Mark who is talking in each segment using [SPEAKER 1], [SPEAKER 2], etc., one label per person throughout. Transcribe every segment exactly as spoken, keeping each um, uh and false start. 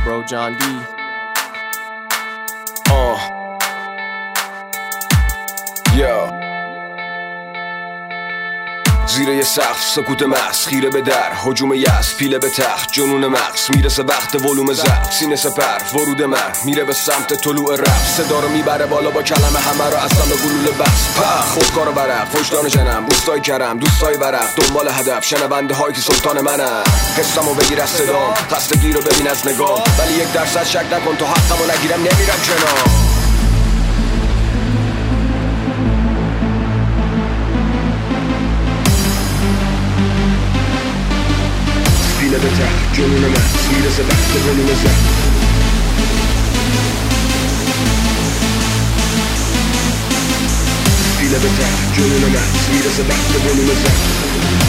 [SPEAKER 1] bro, John D.
[SPEAKER 2] آه یا زیر یه سقف سکوت محض، خیره به در هجوم یأس، پیله به تخت جنون مغز، میرسه وقت ولوم ضعف، سینه سپر ورود من میره به سمت طلوع رفت، صدا رو میبره بالا با کلمه، همه رو اصلا به گلوله بس پخ، خودکار و برق، وجدان جنم، بوستای کرم، دوستای ورق، دنبال هدف، شنونده هایی که سلطان منم، قصه‌مو بگیر از صدام، خستگی رو ببین از نگاه، ولی یک درصد شک نکن تو حقمو نگیرم نمیرم کنار. پیله به تخت جنون مغز، میرسه وقت ولوم ضعف، پیله به تخت جنون مغز، میرسه وقت ولوم ضعف.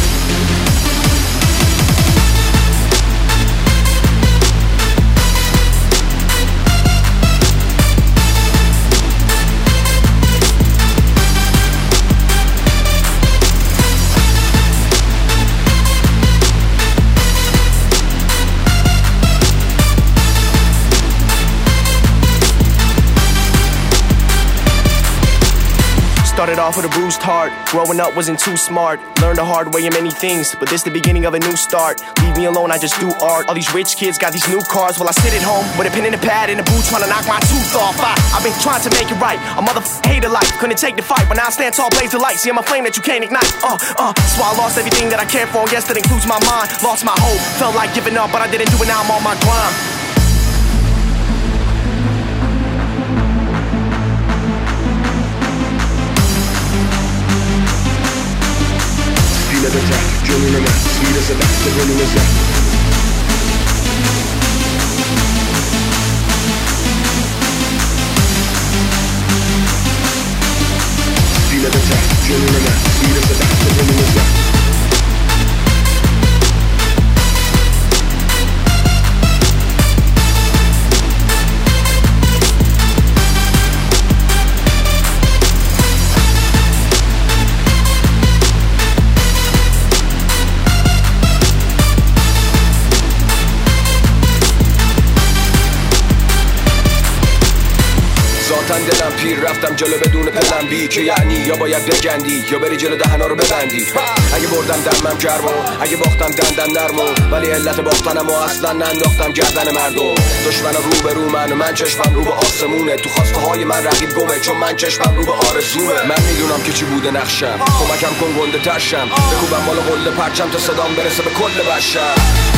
[SPEAKER 1] Started off with a bruised heart. Growing up wasn't too smart. Learned the hard way in many things, but this the beginning of a new start. Leave me alone, I just do art. All these rich kids got these new cars, while I sit at home with a pen and a pad in a booth trying to knock my tooth off. I, I've been trying to make it right. A motherfucker hater life, couldn't take the fight, but now I stand tall, blaze the light. See, I'm a flame that you can't ignite. Uh, uh, so I lost everything that I cared for. Yes, that includes my mind. Lost my hope, felt like giving up, but I didn't do it. Now I'm on my grind.
[SPEAKER 2] پیله به تخت جنون مغز، میرسه وقت ولوم ضعف، پیله به تخت جنون مغز، میرسه وقت ولوم ضعف. ذاتن دلم پیر رفتم جلو بدون پلن بی، که یعنی یا باید بگندی یا بری جلو دهنا رو ببندی. اگه بردم دمم گرمو، اگه باختم دندم نرمو، ولی علت باختنم و اصلا ننداختم گردن مردم. دشمن رو به رو من و من چشمم رو به آسمونه، تو خواسته های من رقیب گمه چون من چشمم رو به آرزومه. من میدونم که چی بوده نقشم، کمکم کن گنده ترشم، بکوبم بالا قله پرچم تا صدام برسه به کل بشر.